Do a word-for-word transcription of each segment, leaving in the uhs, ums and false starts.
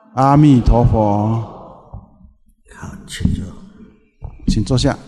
阿弥陀佛。 好，请坐， 请坐下。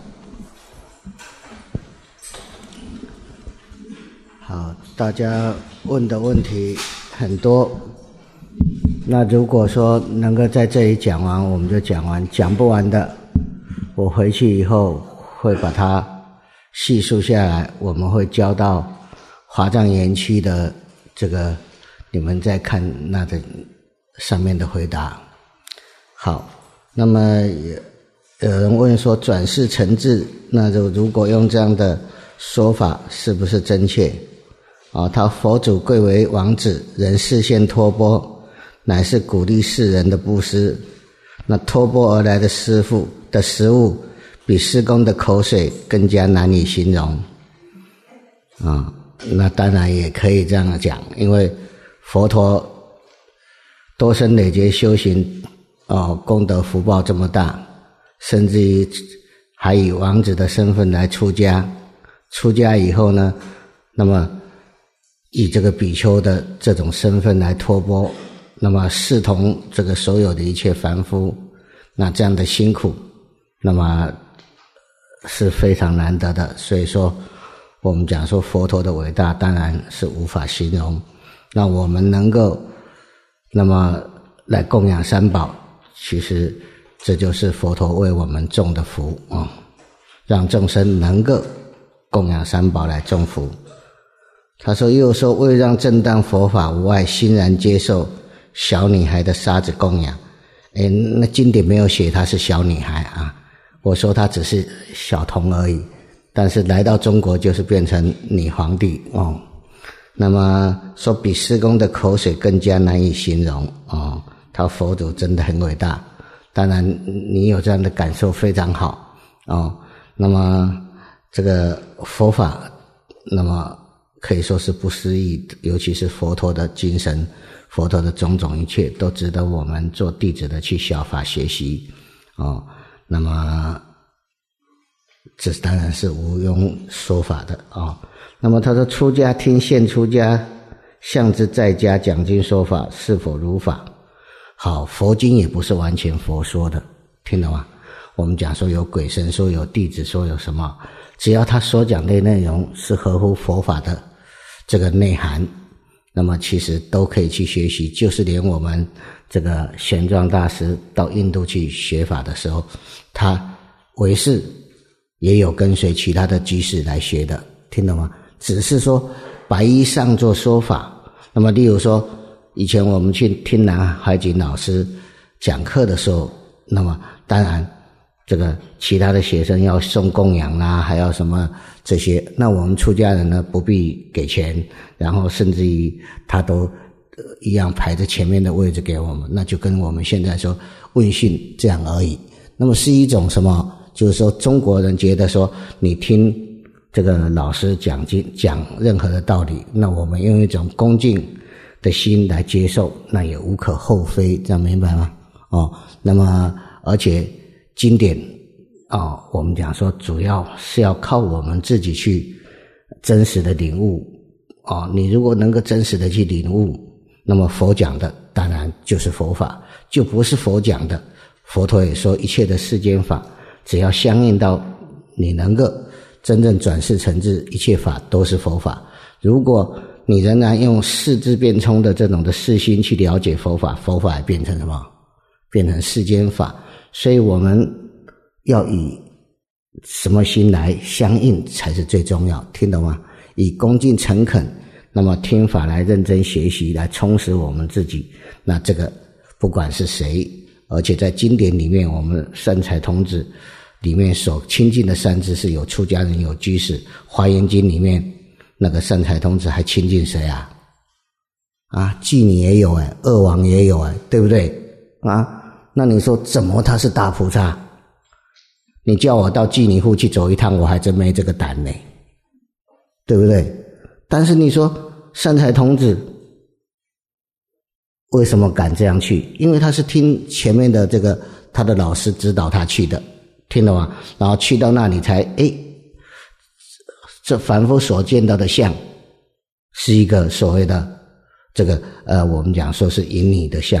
好，大家问的问题很多，那如果说能够在这里讲完，我们就讲完；讲不完的，我回去以后会把它细数下来，我们会交到华藏园区的这个，你们再看那的上面的回答。好，那么有人问说转世成智，那就如果用这样的说法是不是真切？啊，他佛祖贵为王子，人视线托钵，乃是鼓励世人的布施。那托钵而来的师父的食物，比师公的口水更加难以形容。啊，那当然也可以这样讲，因为佛陀多生累劫修行，哦，功德福报这么大，甚至于还以王子的身份来出家。出家以后呢，那么以这个比丘的这种身份来托钵，那么视同这个所有的一切凡夫，那这样的辛苦，那么是非常难得的。所以说我们讲说佛陀的伟大当然是无法形容。那我们能够那么来供养三宝，其实这就是佛陀为我们种的福啊、哦，让众生能够供养三宝来种福。他说又说为让正当佛法无碍欣然接受小女孩的沙子供养。诶，那经典没有写她是小女孩啊，我说她只是小童而已，但是来到中国就是变成女皇帝哦。那么说比师公的口水更加难以形容哦，他佛祖真的很伟大。当然你有这样的感受非常好哦。那么这个佛法那么可以说是不思议，尤其是佛陀的精神，佛陀的种种一切都值得我们做弟子的去效法学习哦。那么这当然是无庸说法的哦。那么他说出家听现出家，向之在家讲经说法，是否如法？好，佛经也不是完全佛说的，听懂吗？我们讲说有鬼神说，有弟子说，有什么，只要他所讲的内容是合乎佛法的这个内涵，那么其实都可以去学习。就是连我们这个玄奘大师到印度去学法的时候，他唯识也有跟随其他的居士来学的，听懂吗？只是说白衣上座说法。那么例如说以前我们去听南海景老师讲课的时候，那么当然这个其他的学生要送供养啦，还要什么这些，那我们出家人呢不必给钱，然后甚至于他都、呃、一样排在前面的位置给我们，那就跟我们现在说问讯这样而已。那么是一种什么，就是说中国人觉得说你听这个老师讲经讲任何的道理，那我们用一种恭敬的心来接受，那也无可厚非，这样明白吗？哦，那么而且经典哦，我们讲说主要是要靠我们自己去真实的领悟哦。你如果能够真实的去领悟，那么佛讲的当然就是佛法，就不是佛讲的。佛陀也说一切的世间法，只要相应到你能够真正转世成智，一切法都是佛法。如果你仍然用世智变聪的这种的世心去了解佛法，佛法也变成什么？变成世间法。所以我们要以什么心来相应才是最重要，听懂吗？以恭敬诚恳，那么听法来认真学习，来充实我们自己。那这个不管是谁，而且在经典里面，我们善财童子里面所亲近的善知识有出家人，有居士。华严经里面那个善财童子还亲近谁啊？啊，妓女也有哎，恶王也有哎，对不对啊？那你说怎么他是大菩萨？你叫我到妓女户去走一趟，我还真没这个胆呢，对不对？但是你说善财童子为什么敢这样去？因为他是听前面的这个他的老师指导他去的，听懂吗？然后去到那里才诶，这凡夫所见到的相是一个所谓的这个呃，我们讲说是淫女的相，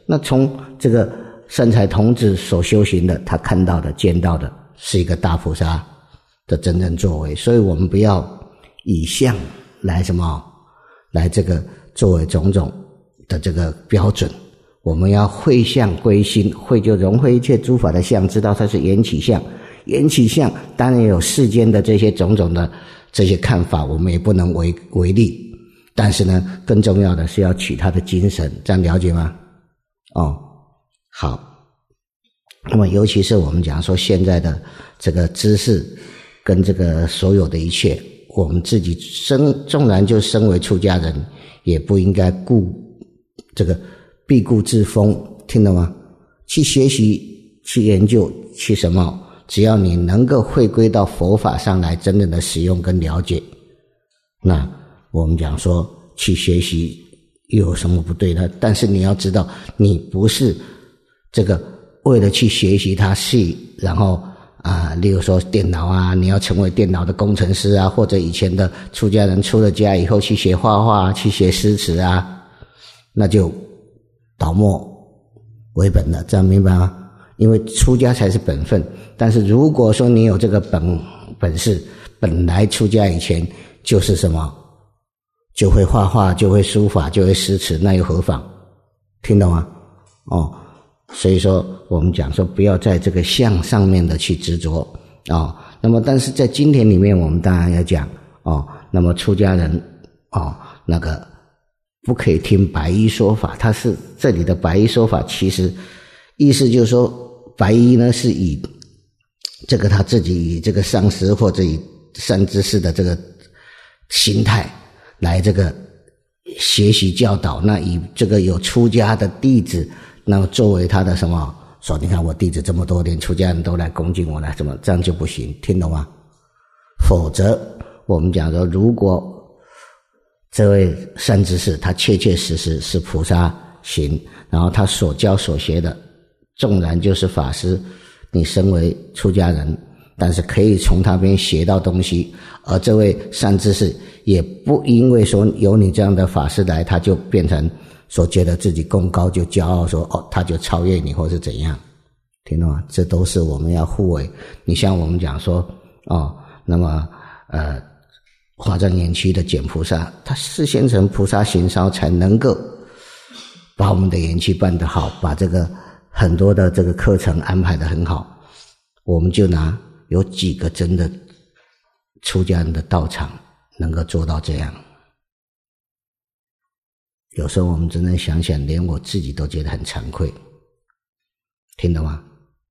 那从这个善财童子所修行的，他看到的见到的是一个大菩萨的真正作为，所以我们不要以相来什么来这个作为种种的这个标准，我们要会相归心，会就融会一切诸法的相，知道它是缘起相，缘起相当然有世间的这些种种的这些看法，我们也不能为为力，但是呢更重要的是要取它的精神，这样了解吗？哦，好。那么尤其是我们讲说现在的这个知识跟这个所有的一切，我们自己生纵然就身为出家人，也不应该顾这个必顾自封，听懂吗？去学习去研究去什么，只要你能够回归到佛法上来真正的使用跟了解，那我们讲说去学习又有什么不对呢？但是你要知道，你不是这个为了去学习它是然后啊、呃，例如说电脑啊，你要成为电脑的工程师啊，或者以前的出家人出了家以后去学画画去学诗词啊，那就倒末为本了，这样明白吗？因为出家才是本分，但是如果说你有这个本本事，本来出家以前就是什么，就会画画就会书法就会诗词，那又何妨？听懂吗？哦，所以说我们讲说不要在这个相上面的去执着哦。那么但是在经典里面我们当然要讲哦，那么出家人哦那个不可以听白衣说法，他是这里的白衣说法其实意思就是说白衣呢是以这个他自己以这个上师或者以善知识的这个心态来这个学习教导，那以这个有出家的弟子那么作为他的什么说，你看我弟子这么多年出家人都来恭敬我来，怎么这样就不行，听懂吗？否则我们讲说如果这位善知识他确确实实是菩萨行，然后他所教所学的纵然就是法师，你身为出家人，但是可以从他边学到东西，而这位善知识也不因为说有你这样的法师来，他就变成说觉得自己功高就骄傲说哦他就超越你或是怎样，听懂吗？这都是我们要互为。你像我们讲说哦，那么呃华藏园区的简菩萨，他是先成菩萨行烧才能够把我们的园区办得好，把这个很多的这个课程安排得很好。我们就拿有几个真的出家人的道场能够做到这样，有时候我们真正想想连我自己都觉得很惭愧，听懂吗？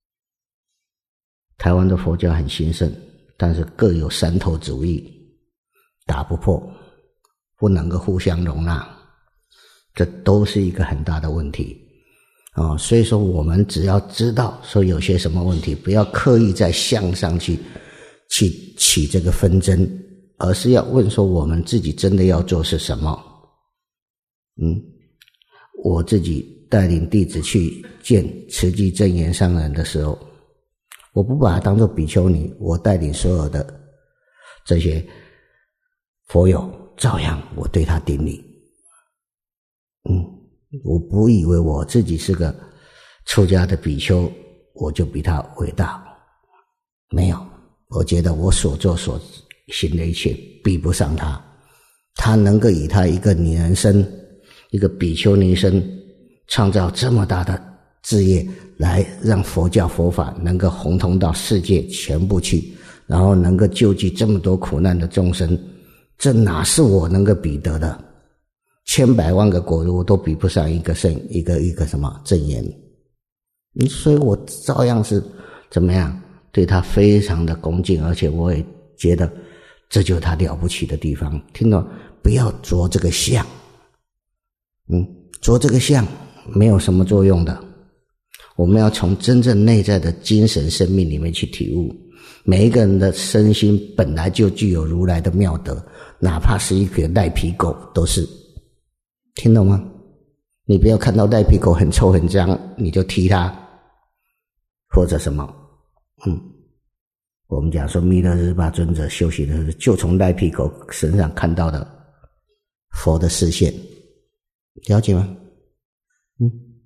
台湾的佛教很兴盛，但是各有山头主义，打不破，不能够互相容纳，这都是一个很大的问题哦。所以说我们只要知道说有些什么问题，不要刻意在相上去去起这个纷争，而是要问说我们自己真的要做是什么。嗯，我自己带领弟子去见慈济正言上人的时候，我不把他当作比丘尼，我带领所有的这些佛友照样我对他顶礼。嗯，我不以为我自己是个出家的比丘我就比他伟大，没有，我觉得我所做所行的一切比不上他，他能够以他一个女人身一个比丘尼身创造这么大的事业，来让佛教佛法能够弘通到世界全部去，然后能够救济这么多苦难的众生，这哪是我能够比得的？千百万个果如都比不上一个圣一个一个什么正言。所以我照样是怎么样对他非常的恭敬，而且我也觉得这就是他了不起的地方。听到不要着这个相，嗯，着这个相没有什么作用的。我们要从真正内在的精神生命里面去体悟，每一个人的身心本来就具有如来的妙德，哪怕是一个赖皮狗都是，听懂吗？你不要看到赖皮狗很臭很脏你就踢它，或者什么，嗯，我们讲说弥勒日巴尊者修行的时候，就从赖皮狗身上看到的佛的视线，了解吗？嗯，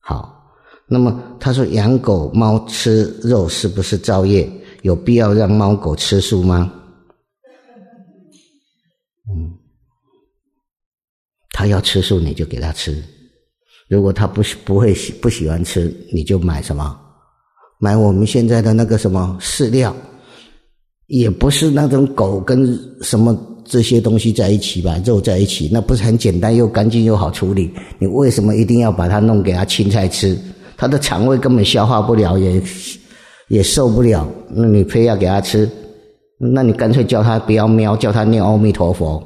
好，那么他说养狗猫吃肉是不是造业？有必要让猫狗吃素吗？嗯，他要吃素你就给他吃，如果他不不会不喜欢吃，你就买什么？买我们现在的那个什么饲料，也不是那种狗跟什么这些东西在一起吧，肉在一起，那不是很简单又干净又好处理？你为什么一定要把它弄给它青菜吃？它的肠胃根本消化不了，也也受不了，那你非要给它吃，那你干脆叫它不要喵，叫它念阿弥陀佛。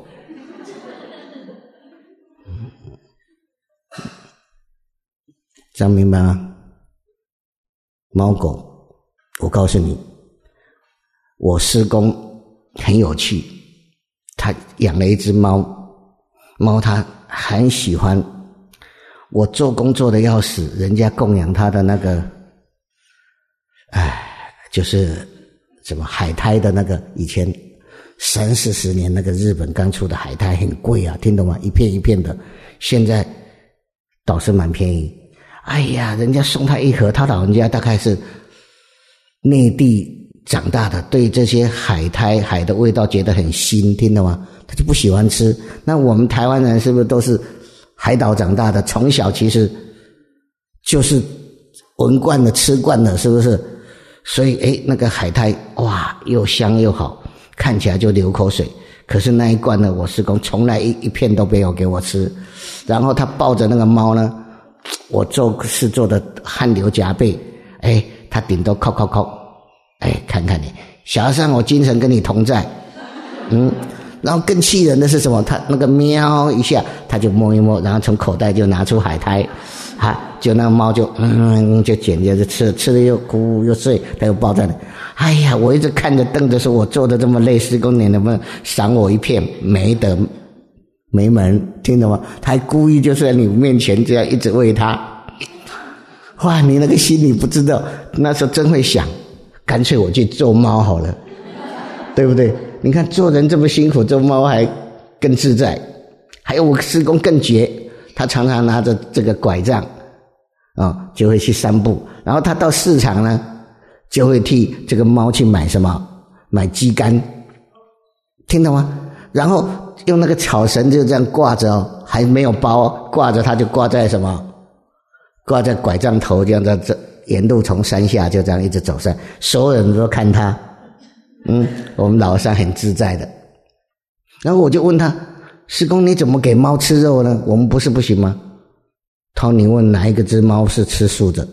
这样明白吗？猫狗，我告诉你，我师公很有趣，他养了一只猫，猫他很喜欢，我做工作的要死，人家供养他的那个，哎，就是什么海苔的那个，以前三四十年那个日本刚出的海苔很贵啊，听懂吗？一片一片的，现在倒是蛮便宜。哎呀，人家送他一盒，他老人家大概是内地长大的，对这些海苔海的味道觉得很腥，听懂吗？他就不喜欢吃。那我们台湾人是不是都是海岛长大的，从小其实就是闻惯了吃惯了，是不是？所以诶那个海苔哇又香又好，看起来就流口水。可是那一罐呢，我师公从来一一片都没有给我吃。然后他抱着那个猫呢，我做事做的汗流浃背，哎，他顶多靠靠靠，哎，看看你，小和尚，我精神跟你同在，嗯，然后更气人的是什么？他那个喵一下，他就摸一摸，然后从口袋就拿出海苔，哈，就那个猫就嗯就捡着就吃，吃了又咕又睡，他又抱在那，哎呀，我一直看着瞪着说，我做的这么累，师公你能不能赏我一片？没得。没门，听懂吗？他还故意就在你面前这样一直喂他，哇！你那个心里不知道，那时候真会想，干脆我去做猫好了，对不对？你看做人这么辛苦，做猫还更自在。还有我师公更绝，他常常拿着这个拐杖啊、哦，就会去散步，然后他到市场呢，就会替这个猫去买什么？买鸡肝，听懂吗？然后用那个草绳就这样挂着哦，还没有包，挂着它就挂在什么？挂在拐杖头，这样在这沿路从山下就这样一直走上，所有人都看他，嗯，我们老和尚很自在的。然后我就问他，师公你怎么给猫吃肉呢？我们不是不行吗？他说你问哪一个只猫是吃素的？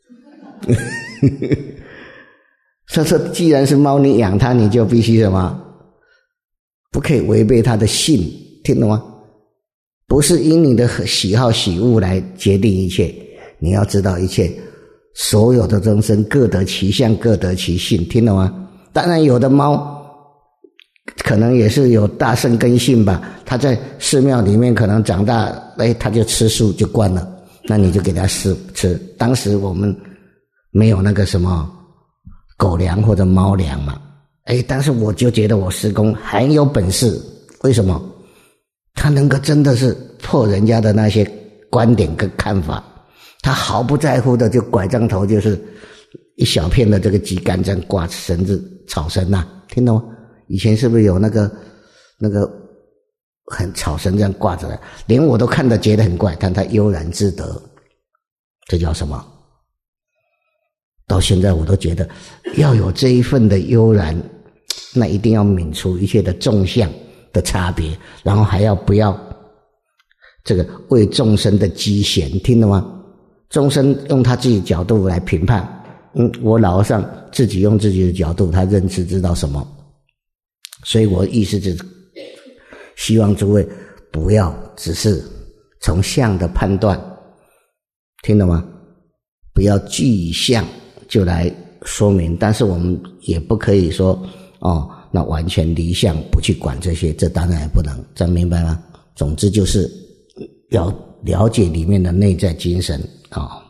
他说既然是猫你养它，你就必须什么？不可以违背他的性，听懂吗？不是因你的喜好喜恶来决定一切，你要知道一切所有的众生各得其相，各得其性，听懂吗？当然有的猫可能也是有大圣根性吧，他在寺庙里面可能长大，哎，他就吃素就惯了，那你就给他吃吃。当时我们没有那个什么狗粮或者猫粮嘛，哎，但是我就觉得我师公很有本事，为什么？他能够真的是破人家的那些观点跟看法，他毫不在乎的就拐杖头就是一小片的这个鸡肝这样挂绳子草绳啊，听懂吗？以前是不是有那个那个很草绳这样挂着的，连我都看得觉得很怪，但他悠然自得，这叫什么？到现在我都觉得要有这一份的悠然，那一定要泯除一切的纵向的差别，然后还要不要这个为众生的积嫌，听懂吗？众生用他自己的角度来评判，嗯，我老和尚自己用自己的角度，他认知知道什么，所以我意思是希望诸位不要只是从相的判断，听懂吗？不要具象就来说明，但是我们也不可以说哦，那完全离相不去管这些，这当然也不能，这样明白吗？总之就是要了解里面的内在精神啊、哦。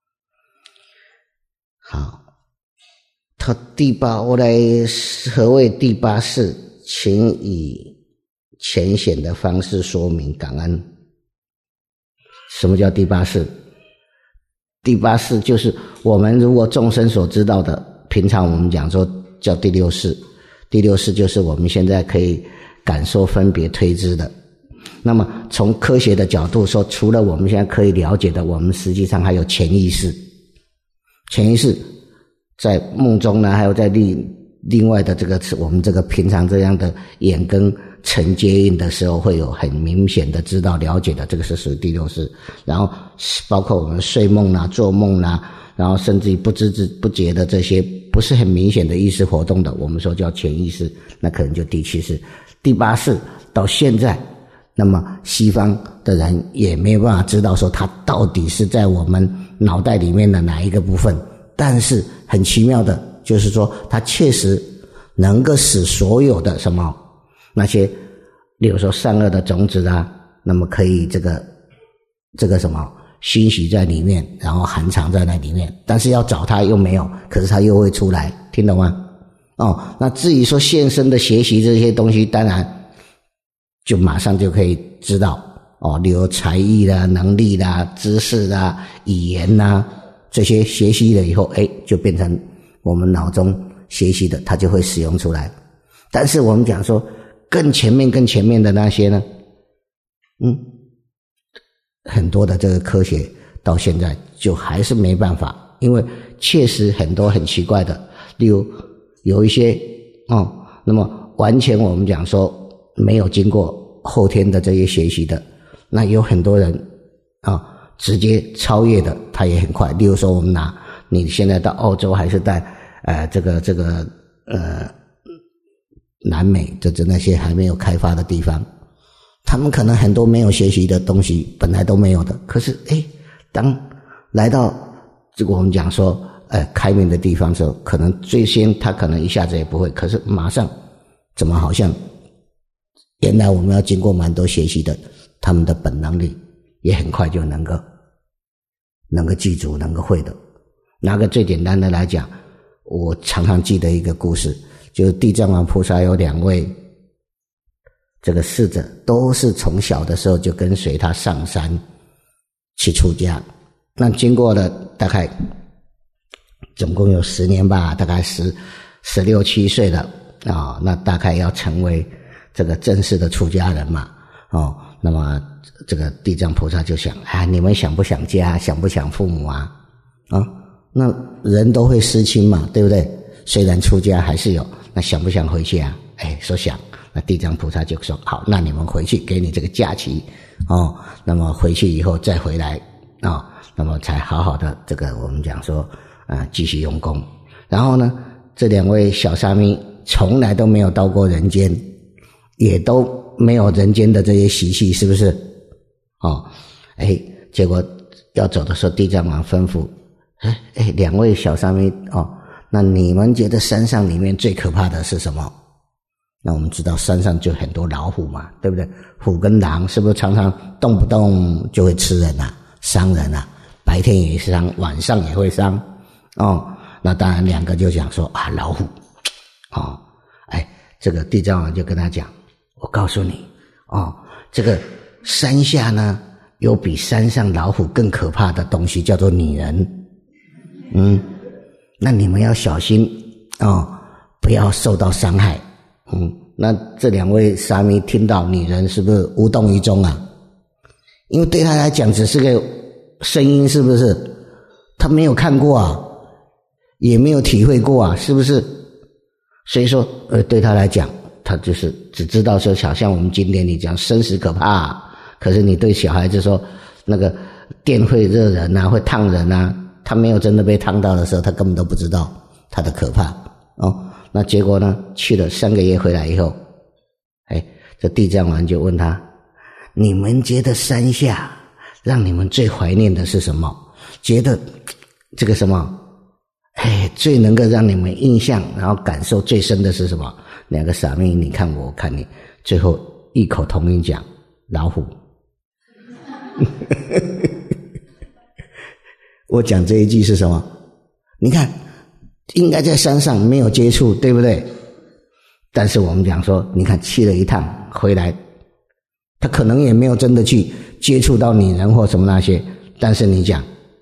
好，他第八，我来何谓第八事？请以浅显的方式说明，感恩。什么叫第八事？ 第八识就是我们如果众生所知道的，平常我们讲说叫第六识，第六识就是我们现在可以感受、分别、推知的。那么从科学的角度说，除了我们现在可以了解的，我们实际上还有潜意识。潜意识在梦中呢，还有在另另外的这个我们这个平常这样的眼跟尘接应的时候，会有很明显的知道了解的，这个是属于第六识。然后包括我们睡梦啦、做梦啦，然后甚至于不知不觉的这些不是很明显的意识活动的，我们说叫潜意识，那可能就第七识。第八识到现在，那么西方的人也没有办法知道说它到底是在我们脑袋里面的哪一个部分，但是很奇妙的就是说它确实能够使所有的什么那些例如说善恶的种子啊，那么可以这个这个什么熏习在里面，然后含藏在那里面，但是要找它又没有，可是它又会出来，听懂吗？哦，那至于说现身的学习这些东西，当然就马上就可以知道哦，例如才艺啦、能力啦、知识啦、语言啦，这些学习了以后，哎，就变成我们脑中学习的，它就会使用出来。但是我们讲说更前面更前面的那些呢，嗯，很多的这个科学到现在就还是没办法，因为确实很多很奇怪的，例如有一些哦，那么完全我们讲说没有经过后天的这些学习的，那有很多人啊、哦、直接超越的，他也很快。例如说我们拿你现在到澳洲还是在呃这个这个呃南美这这那些还没有开发的地方，他们可能很多没有学习的东西本来都没有的，可是诶当来到这个我们讲说呃开明的地方的时候，可能最先他可能一下子也不会，可是马上怎么好像原来我们要经过蛮多学习的，他们的本能力也很快就能够能够记住能够会的。拿个最简单的来讲，我常常记得一个故事，就是地藏王菩萨有两位这个侍者，都是从小的时候就跟随他上山去出家。那经过了大概总共有十年吧，大概十十六七岁了啊、哦，那大概要成为这个正式的出家人嘛，哦，那么这个地藏菩萨就想啊，你们想不想家，想不想父母啊？啊，那人都会失亲嘛，对不对？虽然出家还是有，那想不想回去啊？哎，说想，那地藏菩萨就说好，那你们回去，给你这个假期哦，那么回去以后再回来啊、哦，那么才好好的这个我们讲说啊、呃、继续用功。然后呢，这两位小沙弥从来都没有到过人间，也都没有人间的这些习气，是不是？哦，哎，结果要走的时候，地藏王吩咐，哎哎，两位小沙弥哦，那你们觉得山上里面最可怕的是什么？那我们知道山上就很多老虎嘛，对不对？虎跟狼是不是常常动不动就会吃人啊，伤人啊？白天也伤，晚上也会伤哦。那当然两个就讲说啊，老虎哦，哎，这个地藏王就跟他讲，我告诉你哦，这个山下呢有比山上老虎更可怕的东西，叫做女人。嗯，那你们要小心哦，不要受到伤害。嗯，那这两位沙弥听到女人是不是无动于衷啊？因为对他来讲只是个声音，是不是？他没有看过啊，也没有体会过啊，是不是？所以说呃，对他来讲，他就是只知道说好像我们经典里讲生死可怕啊，可是你对小孩子说那个电会热人啊，会烫人啊，他没有真的被烫到的时候，他根本都不知道他的可怕哦。那结果呢，去了三个月回来以后，哎，这地藏王就问他，你们觉得山下让你们最怀念的是什么？觉得这个什么哎，最能够让你们印象然后感受最深的是什么？两个傻妹，你看我，我看你，最后异口同音讲老虎。我讲这一句是什么？你看应该在山上没有接触，对不对？但是我们讲说，你看去了一趟回来，他可能也没有真的去接触到女人或什么那些，但是你讲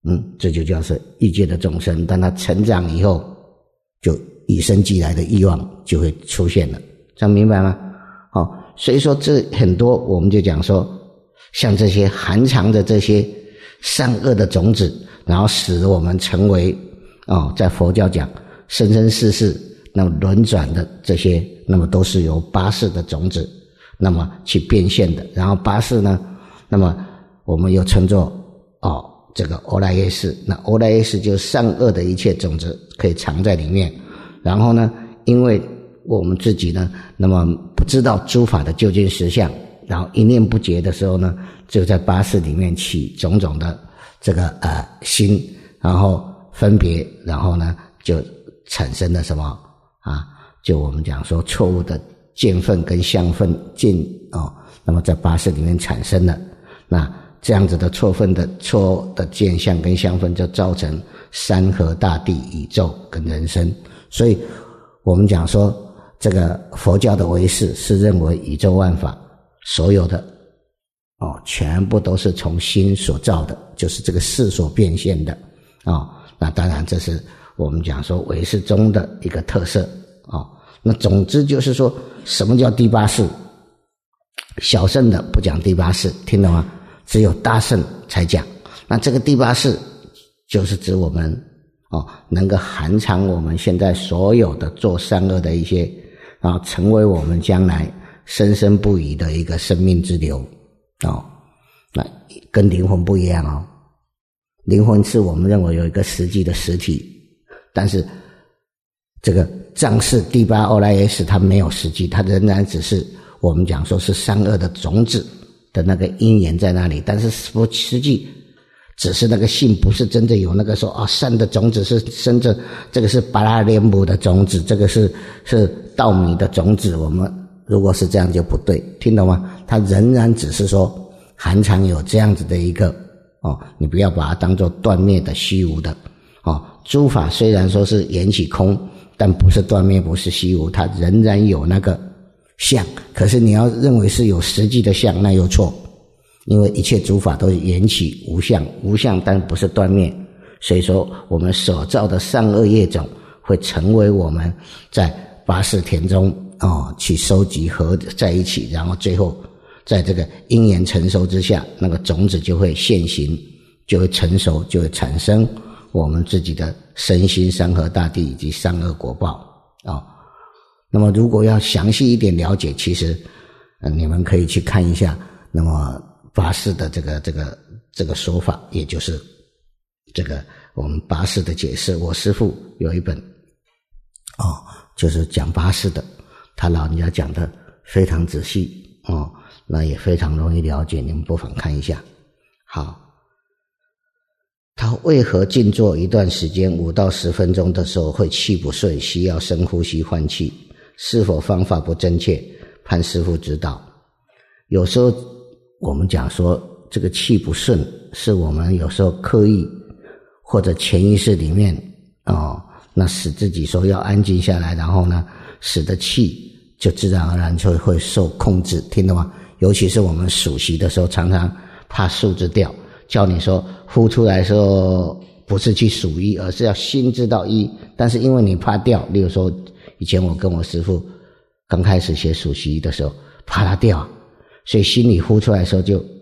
嗯，这就叫是欲界的众生，当他成长以后，就与生俱来的欲望就会出现了，这样明白吗？哦，所以说这很多我们就讲说，像这些含藏着这些善恶的种子，然后使我们成为哦，在佛教讲生生世世那么轮转的这些，那么都是由八识的种子那么去变现的。然后八识呢，那么我们又称作哦这个欧莱耶识，那欧莱耶识就是善恶的一切种子可以藏在里面。然后呢，因为我们自己呢，那么不知道诸法的究竟实相，然后一念不绝的时候呢，就在八识里面起种种的这个呃心，然后分别，然后呢就产生了什么啊？就我们讲说错误的见分跟相分见哦，那么在八识里面产生了，那这样子的错分的错的见相跟相分，就造成山河大地宇宙跟人生。所以我们讲说这个佛教的唯识是认为宇宙万法所有的哦，全部都是从心所造的，就是这个识所变现的哦。那当然这是我们讲说唯识中的一个特色哦。那总之就是说，什么叫第八识？小乘的不讲第八识，听懂吗？只有大乘才讲。那这个第八识就是指我们哦，能够含藏我们现在所有的做善恶的一些，然后成为我们将来生生不已的一个生命之流哦。那跟灵魂不一样哦，灵魂是我们认为有一个实际的实体，但是这个藏识第八欧莱耶识它没有实际，它仍然只是我们讲说是善恶的种子的那个因缘在那里，但是实际只是那个性不是真的有那个说啊、哦、善的种子是生着，这个是巴拉莲姆的种子，这个是是稻米的种子，我们如果是这样就不对，听懂吗？它仍然只是说含藏有这样子的一个哦，你不要把它当作断灭的虚无的哦。诸法虽然说是缘起空，但不是断灭，不是虚无，它仍然有那个相。可是你要认为是有实际的相，那又错，因为一切诸法都是缘起无相，无相但不是断灭。所以说我们所造的善恶业种会成为我们在八识田中哦去收集合在一起，然后最后在这个因缘成熟之下，那个种子就会现行，就会成熟，就会产生我们自己的身心山河大地以及善恶果报啊、哦。那么如果要详细一点了解，其实、呃、你们可以去看一下那么八识的这个这个这个说法，也就是这个我们八识的解释。我师父有一本哦，就是讲八识的，他老人家讲的非常仔细哦，那也非常容易了解，你们不妨看一下。好，他为何静坐一段时间五到十分钟的时候会气不顺，需要深呼吸换气？是否方法不正确？盼师父指导。有时候我们讲说这个气不顺，是我们有时候刻意或者潜意识里面哦，那使自己说要安静下来，然后呢，使得气就自然而然就会受控制，听懂吗？尤其是我们数息的时候，常常怕数字掉，叫你说呼出来的时候不是去数一，而是要心知道一，但是因为你怕掉，例如说以前我跟我师父刚开始学数息的时候，怕它掉，所以心里呼出来的时候就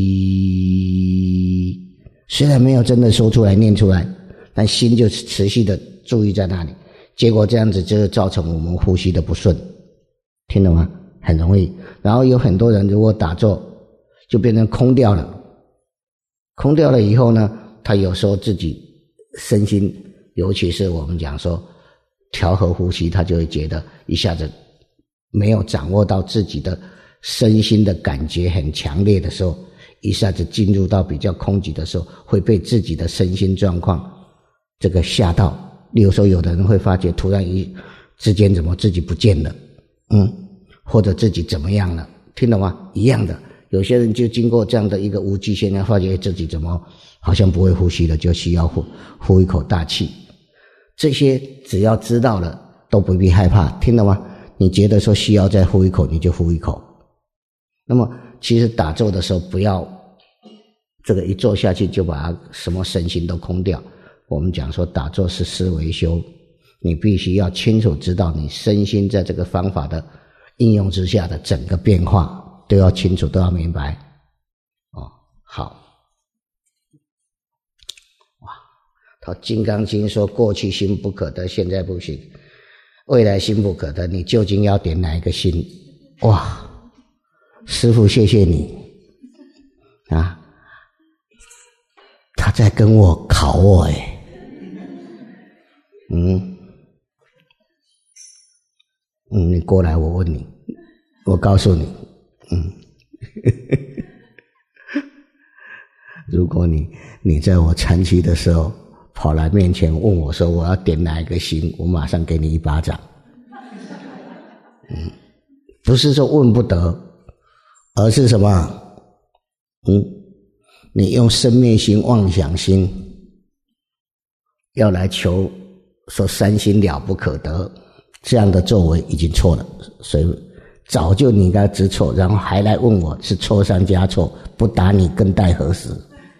一，虽然没有真的说出来念出来，但心就持续的注意在那里，结果这样子就造成我们呼吸的不顺，听懂吗？很容易。然后有很多人如果打坐就变成空掉了，空掉了以后呢，他有时候自己身心，尤其是我们讲说调和呼吸，他就会觉得一下子没有掌握到自己的身心的感觉很强烈的时候，一下子进入到比较空寂的时候，会被自己的身心状况这个吓到。例如说有的人会发觉突然一之间怎么自己不见了，嗯，或者自己怎么样了，听懂吗？一样的，有些人就经过这样的一个无记现象，发觉自己怎么好像不会呼吸了，就需要呼呼一口大气。这些只要知道了都不必害怕，听懂吗？你觉得说需要再呼一口，你就呼一口。那么其实打坐的时候不要这个一做下去就把它什么身心都空掉。我们讲说打坐是思维修，你必须要清楚知道你身心在这个方法的应用之下的整个变化都要清楚，都要明白。哦，好。哇，他《金刚经》说过去心不可得，现在不行，未来心不可得，你究竟要点哪一个心？哇，师父谢谢你啊，他在跟我考我诶。嗯嗯，你过来我问你，我告诉你，嗯如果你你在我残疾的时候跑来面前问我说我要点哪一个心，我马上给你一巴掌。嗯，不是说问不得，而是什么？嗯，你用生灭心、妄想心要来求说三心了不可得，这样的作为已经错了，所以早就你应该知错，然后还来问我，是错上加错，不打你更待何时？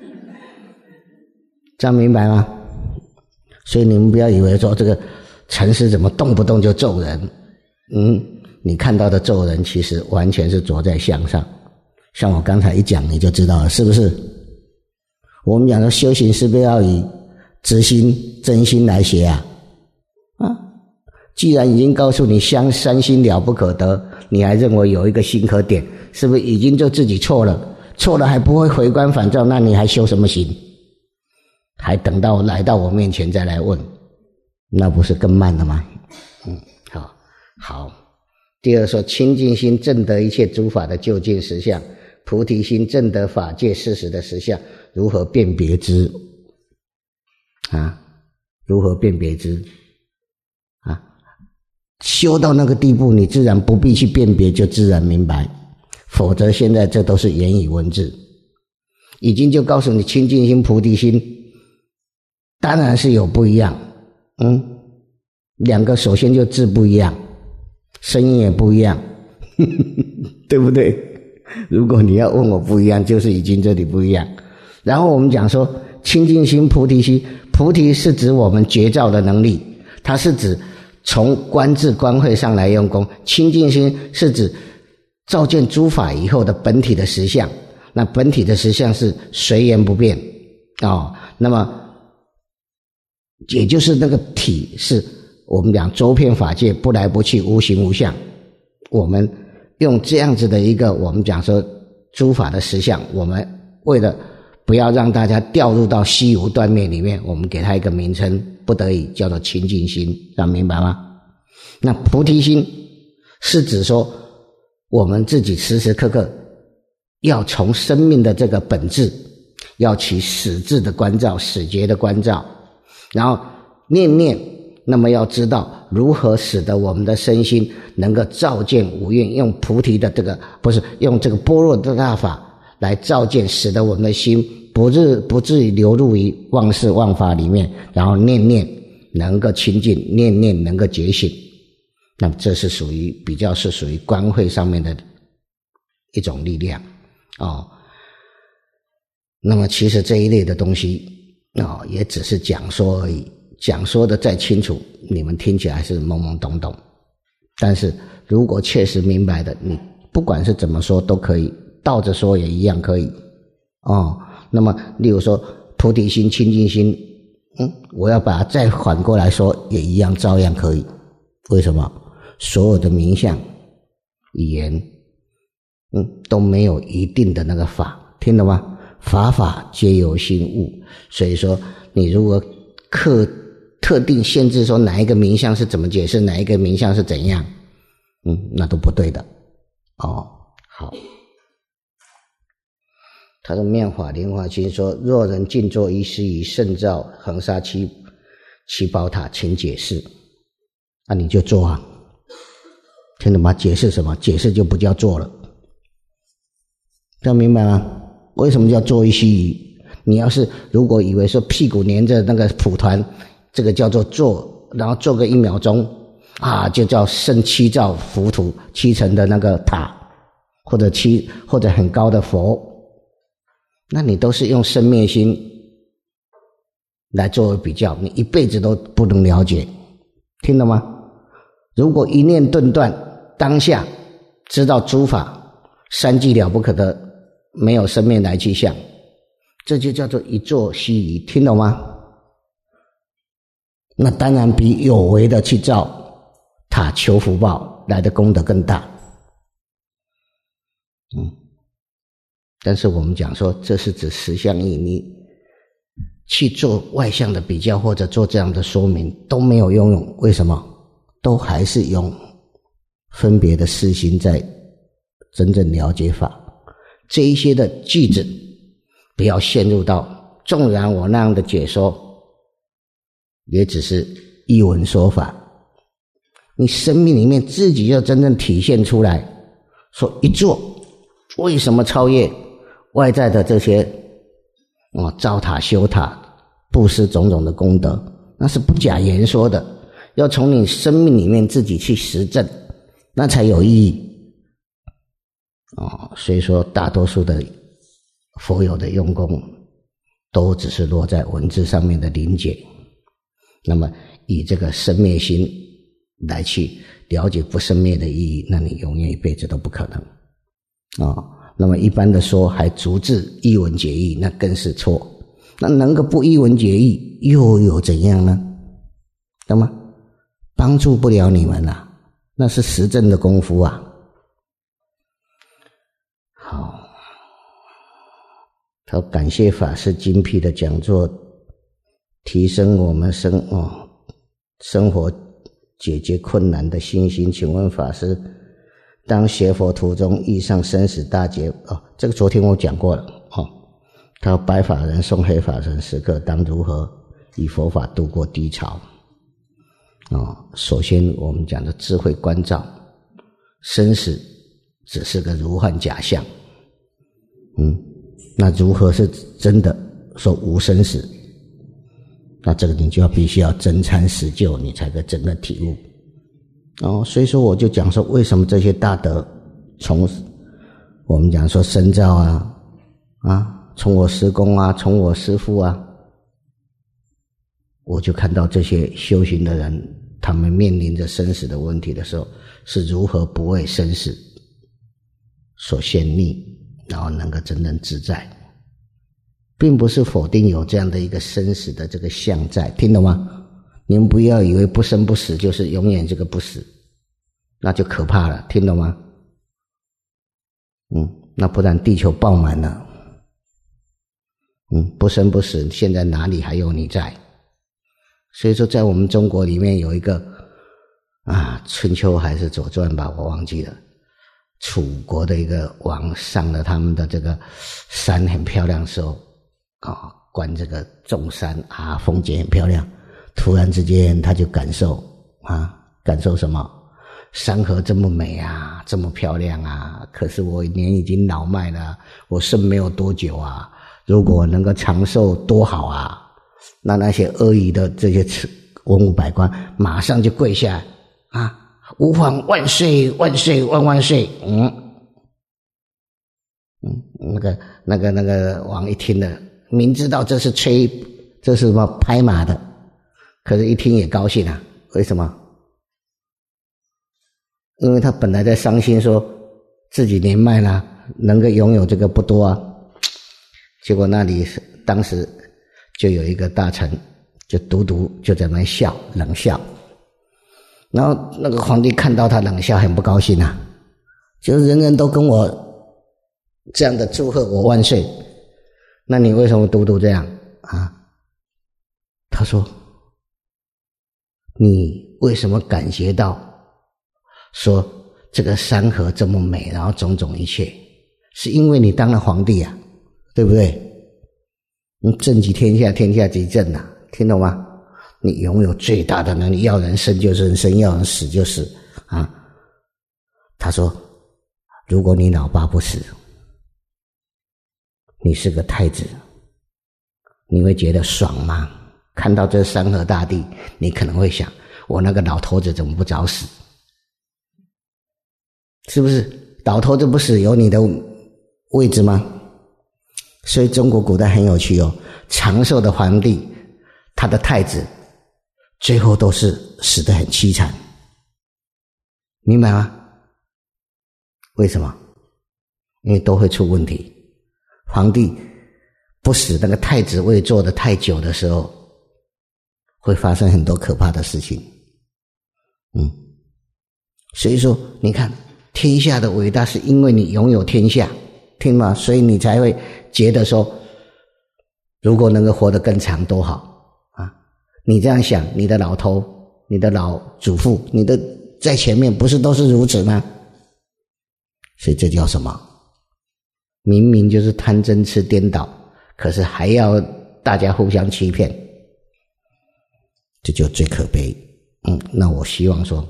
这样明白吗？所以你们不要以为说这个禅师怎么动不动就咒人，嗯，你看到的咒人其实完全是着在相上，像我刚才一讲你就知道了，是不是？我们讲说修行是不是要以直心真心来学啊？啊，既然已经告诉你相三心了不可得，你还认为有一个心可点，是不是已经就自己错了？错了还不会回光返照，那你还修什么行？还等到来到我面前再来问，那不是更慢了吗？嗯，好，好。第二说，清净心证得一切诸法的究竟实相，菩提心证得法界事实的实相，如何辨别之？啊，如何辨别之？啊，修到那个地步，你自然不必去辨别，就自然明白。否则现在这都是言语文字，已经就告诉你清净心、菩提心，当然是有不一样。嗯，两个首先就字不一样，声音也不一样，呵呵，对不对？如果你要问我不一样，就是已经这里不一样。然后我们讲说清净心、菩提心，菩提是指我们觉照的能力，它是指从观自观慧上来用功，清净心是指照见诸法以后的本体的实相，那本体的实相是随缘不变哦，那么也就是那个体是我们讲周遍法界不来不去无形无相，我们用这样子的一个我们讲说诸法的实相，我们为了不要让大家掉入到虚无断灭里面，我们给它一个名称，不得已叫做清净心，这样明白吗？那菩提心是指说我们自己时时刻刻要从生命的这个本质要起始至的关照、始觉的关照，然后念念，那么要知道如何使得我们的身心能够照见五蕴，用菩提的这个不是用这个般若的大法来照见，使得我们的心不至不至于流入于妄事妄法里面，然后念念能够清净，念念能够觉醒。那么这是属于比较是属于观慧上面的一种力量哦。那么其实这一类的东西哦，也只是讲说而已，讲说的再清楚，你们听起来是懵懵懂懂，但是如果确实明白的，你不管是怎么说都可以，倒着说也一样可以哦。那么例如说菩提心、清净心，嗯，我要把它再反过来说也一样照样可以。为什么？所有的名相语言嗯都没有一定的那个法，听懂吗？法法皆有心悟，所以说你如果特特定限制说哪一个名相是怎么解释，哪一个名相是怎样，嗯，那都不对的哦。好，他的妙法莲华经说，若人静坐一时以胜照恒沙七七宝塔，请解释。那、啊、你就做啊，听懂吗？解释什么？解释就不叫做了，这样明白吗？为什么叫做一须臾？你要是如果以为说屁股连着那个蒲团，这个叫做做，然后做个一秒钟啊，就叫胜七兆浮屠，七层的那个塔，或者七或者很高的佛， 那你都是用生灭心来作为比较，你一辈子都不能了解，听了吗？如果一念顿断，当下知道诸法三际了不可得，没有生灭来去相，这就叫做一坐须臾，听懂吗？那当然比有为的去造塔求福报来的功德更大。嗯，但是我们讲说这是指实相义，你去做外相的比较或者做这样的说明都没有用用，为什么？都还是用分别的私心在真正了解法。这一些的句子不要陷入到纵然我那样的解说也只是一文说法，你生命里面自己要真正体现出来，说一做为什么超越外在的这些哦造塔修塔布施种种的功德，那是不假言说的，要从你生命里面自己去实证，那才有意义哦。所以说大多数的佛友的用功都只是落在文字上面的理解，那么以这个生灭心来去了解不生灭的意义，那你永远一辈子都不可能啊、哦。那么一般的说还逐字一文解义，那更是错。那能够不一文解义又有怎样呢？懂吗？帮助不了你们啊，那是实证的功夫啊。好，好，感谢法师精辟的讲座，提升我们生哦生活解决困难的信心。请问法师，当学佛途中遇上生死大劫，哦，这个昨天我讲过了哦。他说白法人送黑法人时刻，当如何以佛法度过低潮？哦，首先我们讲的智慧关照，生死只是个如幻假象。嗯，那如何是真的说无生死？那这个你就要必须要真参实就，你才可以真的体悟。哦，所以说我就讲说，为什么这些大德从我们讲说深造啊啊，从我师公啊，从我师父啊，我就看到这些修行的人，他们面临着生死的问题的时候，是如何不为生死所陷溺，然后能够真正自在。并不是否定有这样的一个生死的这个相在，听懂吗？你们不要以为不生不死就是永远这个不死，那就可怕了，听懂吗？嗯，那不然地球爆满了。嗯，不生不死，现在哪里还有你在？所以说在我们中国里面有一个啊，春秋还是左传吧，我忘记了，楚国的一个王上了他们的这个山很漂亮的时候啊，观这个众山啊，风景很漂亮，突然之间他就感受啊，感受什么？山河这么美啊，这么漂亮啊，可是我年已经老迈了，我剩没有多久啊，如果能够长寿多好啊。那那些阿谀的这些文武百官马上就跪下啊，吾皇万岁万岁万万岁。嗯嗯，那个那个那个王一听了，明知道这是吹，这是什么拍马的，可是一听也高兴啊。为什么？因为他本来在伤心，说自己年迈了，能够拥有这个不多啊。结果那里当时就有一个大臣，就独独就在那笑，冷笑。然后那个皇帝看到他冷笑，很不高兴啊，就是人人都跟我这样的祝贺我万岁，那你为什么独独这样啊？他说，你为什么感觉到说这个山河这么美，然后种种一切，是因为你当了皇帝啊，对不对？你政及天下，天下即政啊，听懂吗？你拥有最大的能力，要人生就人生，要人死就死啊。他说，如果你老爸不死，你是个太子，你会觉得爽吗？看到这山河大地，你可能会想，我那个老头子怎么不早死？是不是？老头子不死有你的位置吗？ 所以中国古代很有趣哦，长寿的皇帝，他的太子最后都是死得很凄惨，明白吗？为什么？因为都会出问题。皇帝不死，那个太子位坐得太久的时候，会发生很多可怕的事情。嗯，所以说你看天下的伟大是因为你拥有天下，听吗？所以你才会觉得说如果能够活得更长多好啊！你这样想，你的老头、你的老祖父、你的在前面不是都是如此吗？所以这叫什么？明明就是贪嗔痴颠倒，可是还要大家互相欺骗，这就最可悲。嗯，那我希望说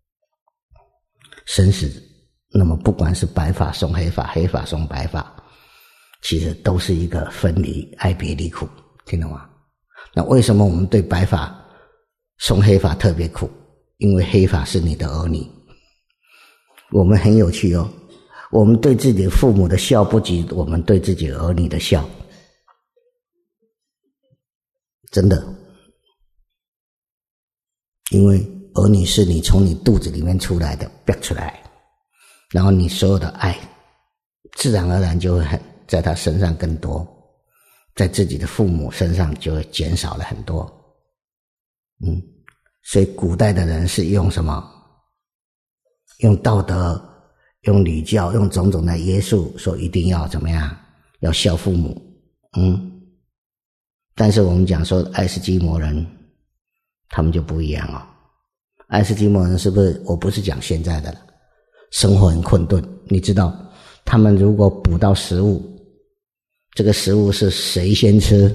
生死，那么不管是白发送黑发，黑发送白发，其实都是一个分离爱别离苦，听懂吗？那为什么我们对白发送黑发特别苦？因为黑发是你的儿女。我们很有趣哦，我们对自己的父母的孝不及我们对自己儿女的孝，真的。因为儿女是你从你肚子里面出来的，逼出来，然后你所有的爱自然而然就会很在他身上更多，在自己的父母身上就会减少了很多。嗯，所以古代的人是用什么？用道德，用礼教，用种种的约束，说一定要怎么样，要孝父母。嗯，但是我们讲说爱斯基摩人他们就不一样哦。爱斯基摩人是不是，我不是讲现在的了，生活很困顿，你知道他们如果捕到食物，这个食物是谁先吃？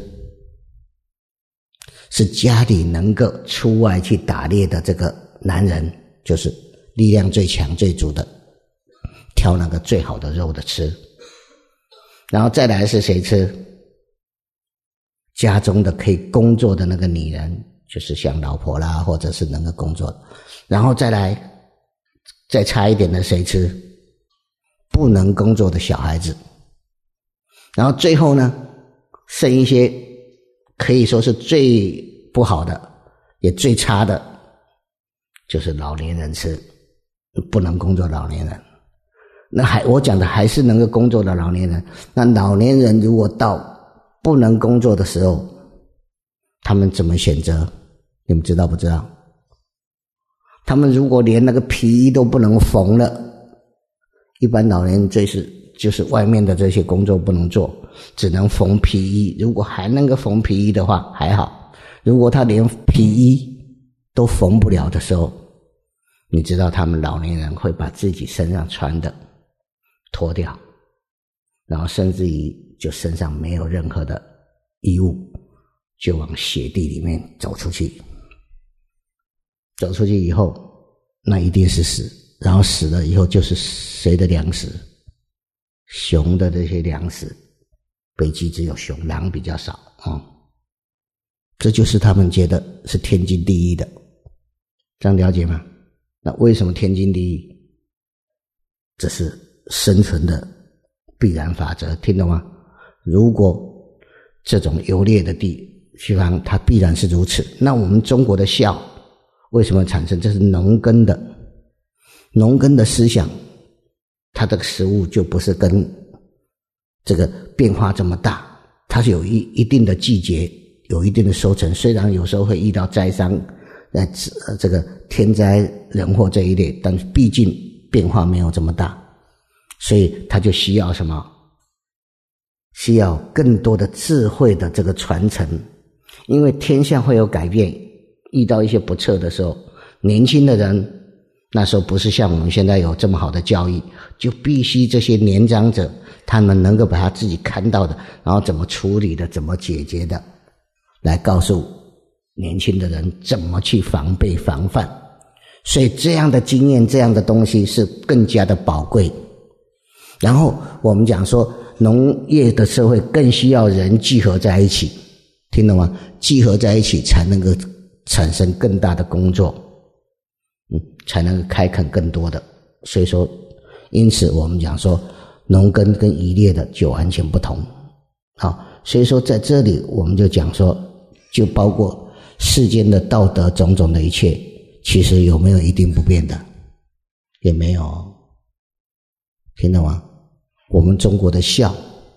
是家里能够出外去打猎的这个男人，就是力量最强最足的，挑那个最好的肉的吃。然后再来是谁吃？家中的可以工作的那个女人，就是像老婆啦，或者是能够工作的。然后再来再差一点的谁吃？不能工作的小孩子。然后最后呢，剩一些可以说是最不好的也最差的，就是老年人吃，不能工作老年人。那还我讲的还是能够工作的老年人。那老年人如果到不能工作的时候，他们怎么选择？你们知道不知道？他们如果连那个皮衣都不能缝了，一般老年人最是就是外面的这些工作不能做，只能缝皮衣。如果还能够缝皮衣的话还好，如果他连皮衣都缝不了的时候，你知道他们老年人会把自己身上穿的脱掉，然后甚至于就身上没有任何的衣物，就往雪地里面走出去。走出去以后，那一定是死，然后死了以后就是谁的粮食？熊的这些粮食，北极只有熊，狼比较少啊、嗯。这就是他们觉得是天经地义的，这样了解吗？那为什么天经地义？这是生存的必然法则，听懂吗？如果这种优劣的地方它必然是如此，那我们中国的孝为什么产生？这是农耕的农耕的思想，它的食物就不是跟这个变化这么大，它是有一一定的季节，有一定的收成，虽然有时候会遇到灾伤呃这个天灾人祸这一类，但毕竟变化没有这么大，所以它就需要什么？需要更多的智慧的这个传承。因为天下会有改变，遇到一些不测的时候，年轻的人那时候不是像我们现在有这么好的教育，就必须这些年长者他们能够把他自己看到的，然后怎么处理的，怎么解决的，来告诉年轻的人怎么去防备防范。所以这样的经验，这样的东西是更加的宝贵。然后我们讲说农业的社会更需要人聚合在一起，听懂吗？聚合在一起才能够产生更大的工作，嗯，才能够开垦更多的。所以说因此我们讲说农耕跟渔猎的就完全不同好，所以说在这里我们就讲说，就包括世间的道德种种的一切，其实有没有一定不变的？也没有。听懂吗？我们中国的孝，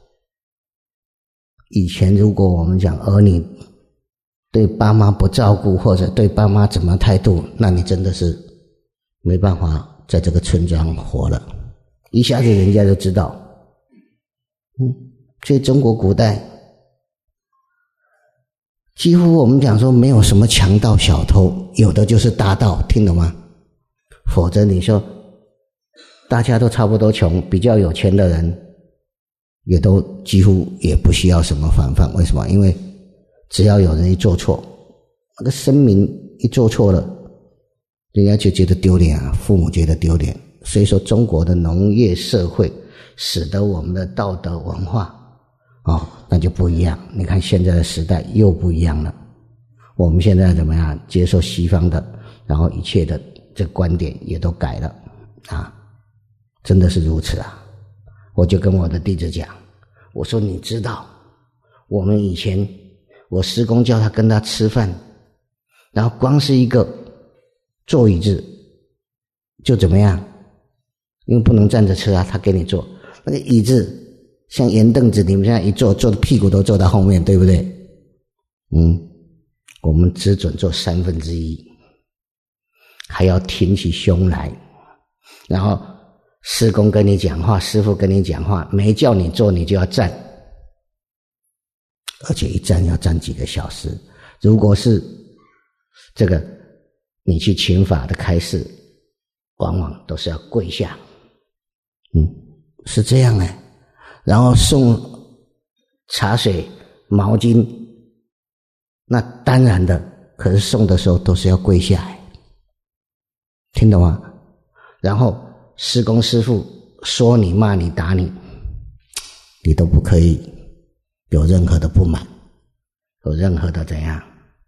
以前如果我们讲儿女对爸妈不照顾，或者对爸妈怎么态度，那你真的是没办法在这个村庄活了，一下子人家就知道。嗯，所以中国古代几乎我们讲说没有什么强盗小偷，有的就是大盗，听懂吗？否则你说大家都差不多穷，比较有钱的人也都几乎也不需要什么防范。为什么？因为只要有人一做错，那个生民一做错了，人家就觉得丢脸啊，父母觉得丢脸。所以说中国的农业社会使得我们的道德文化哦，那就不一样。你看现在的时代又不一样了，我们现在怎么样接受西方的，然后一切的这个观点也都改了啊，真的是如此啊。我就跟我的弟子讲，我说你知道我们以前我师公叫他跟他吃饭，然后光是一个坐椅子就怎么样，因为不能站着吃啊，他给你坐那个椅子像圆凳子，你们现在一坐坐的屁股都坐到后面，对不对？嗯，我们只准坐三分之一，还要挺起胸来，然后师公跟你讲话，师父跟你讲话，没叫你坐你就要站，而且一站要站几个小时。如果是这个你去请法的开示，往往都是要跪下，嗯，是这样哎。然后送茶水毛巾，那当然的，可是送的时候都是要跪下来，听懂吗？然后师公师父说你骂你打你，你都不可以有任何的不满，有任何的怎样，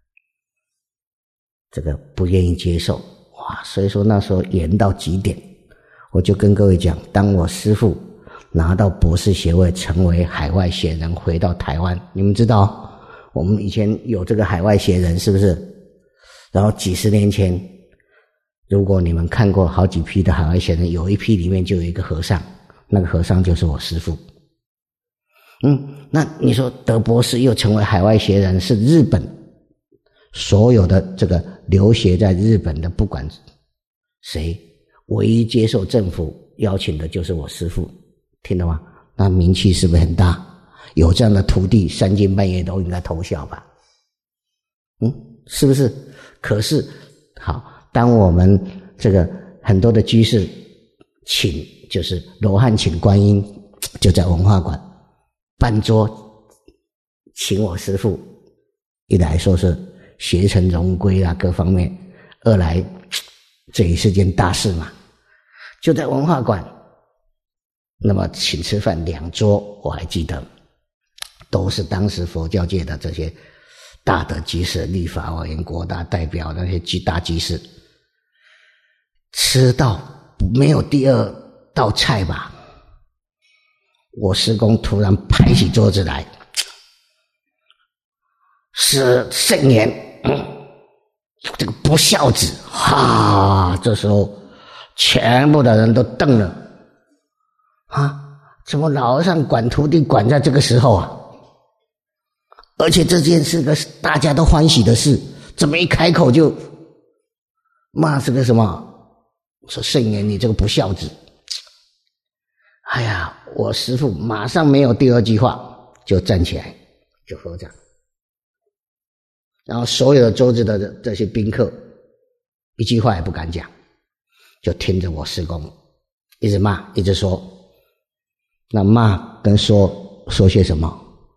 这个不愿意接受。哇，所以说那时候严到极点。我就跟各位讲，当我师父拿到博士学位，成为海外贤人，回到台湾，你们知道我们以前有这个海外贤人是不是？然后几十年前，如果你们看过好几批的海外贤人，有一批里面就有一个和尚，那个和尚就是我师父。嗯，那你说得博士又成为海外贤人，是日本所有的这个留学在日本的不管谁，唯一接受政府邀请的就是我师父，听懂吗？那名气是不是很大？有这样的徒弟，三更半夜都应该偷笑吧？嗯，是不是？可是好，当我们这个很多的居士请，就是罗汉请观音，就在文化馆办桌请我师父，一来说是学成荣归啊，各方面；二来这也是件大事嘛，就在文化馆。那么请吃饭两桌，我还记得，都是当时佛教界的这些大的居士、立法委员、国大代表那些居大居士，吃到没有第二道菜吧，我师公突然拍起桌子来，是圣言，嗯，这个不孝子，哈！这时候全部的人都瞪了，啊，怎么老和尚管徒弟管在这个时候啊？而且这件事个大家都欢喜的事，怎么一开口就骂这个什么？说圣言你这个不孝子！哎呀，我师父马上没有第二句话，就站起来就合掌，然后所有的桌子的这些宾客一句话也不敢讲，就听着我师公一直骂一直说。那骂跟说说些什么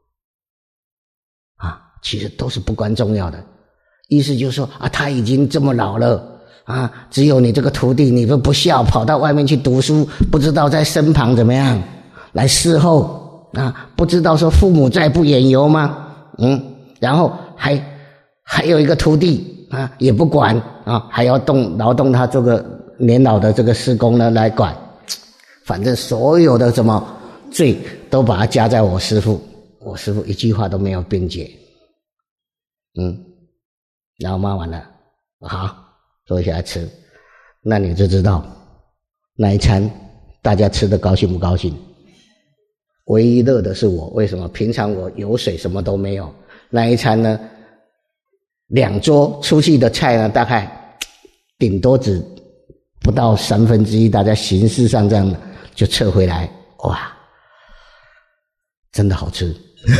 啊？其实都是不关重要的，意思就是说啊，他已经这么老了啊，只有你这个徒弟你都不孝，跑到外面去读书，不知道在身旁怎么样来侍候啊，不知道说父母在不远游吗？嗯，然后还还有一个徒弟啊，也不管啊，还要动劳动他这个年老的这个师公呢来管，反正所有的什么罪都把它加在我师父， 我师父一句话都没有辩解，嗯，然后骂完了，好，坐下来吃，那你就知道那一餐大家吃得高兴不高兴？唯一乐的是我，为什么？平常我油水什么都没有，那一餐呢，两桌出去的菜呢，大概顶多只不到三分之一，大家形式上这样就撤回来，哇，真的好吃。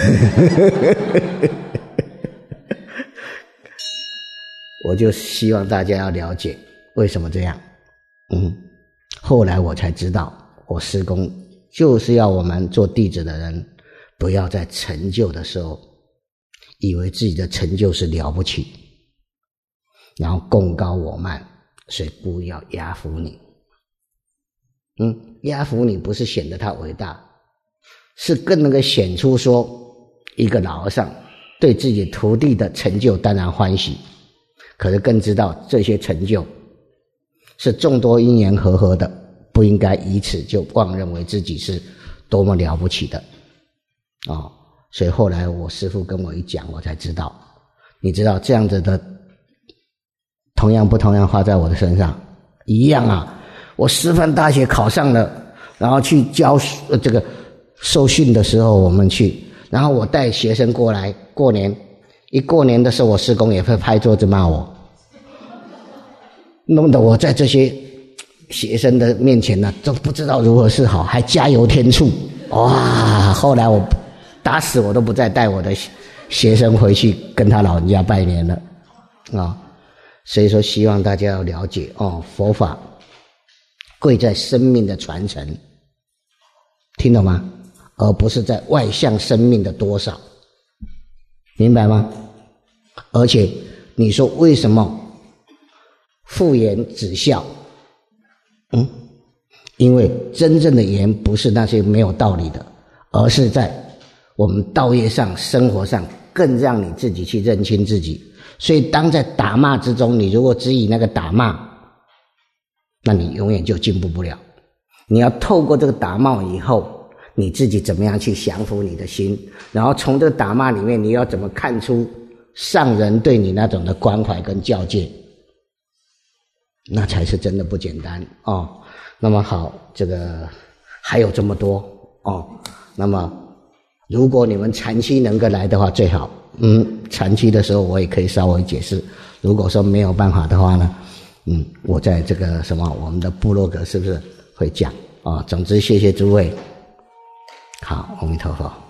我就希望大家要了解为什么这样。嗯，后来我才知道，我师公就是要我们做弟子的人，不要在成就的时候以为自己的成就是了不起，然后贡高我慢，所以不要压服你。嗯，压服你不是显得他伟大，是更能够显出说一个老和尚对自己徒弟的成就当然欢喜，可是更知道这些成就是众多因缘和合的，不应该以此就妄认为自己是多么了不起的哦。所以后来我师父跟我一讲，我才知道，你知道这样子的同样不同样花在我的身上一样啊。我师范大学考上了，然后去教呃这个受训的时候我们去，然后我带学生过来过年，一过年的时候我师公也会拍桌子骂我，弄得我在这些学生的面前呢都不知道如何是好，还加油添醋。哇，后来我打死我都不再带我的学生回去跟他老人家拜年了啊、哦！所以说希望大家要了解哦，佛法贵在生命的传承，听懂吗？而不是在外向生命的多少，明白吗？而且你说为什么复言止孝？嗯，因为真正的言不是那些没有道理的，而是在我们道业上生活上更让你自己去认清自己。所以当在打骂之中，你如果只以那个打骂，那你永远就进步不了。你要透过这个打骂以后，你自己怎么样去降服你的心，然后从这个打骂里面你要怎么看出上人对你那种的关怀跟教诫，那才是真的不简单哦。那么好，这个还有这么多哦。那么如果你们长期能够来的话最好，嗯，长期的时候我也可以稍微解释，如果说没有办法的话呢，嗯，我在这个什么我们的部落格是不是会讲啊、哦？总之谢谢诸位，好，阿弥陀佛。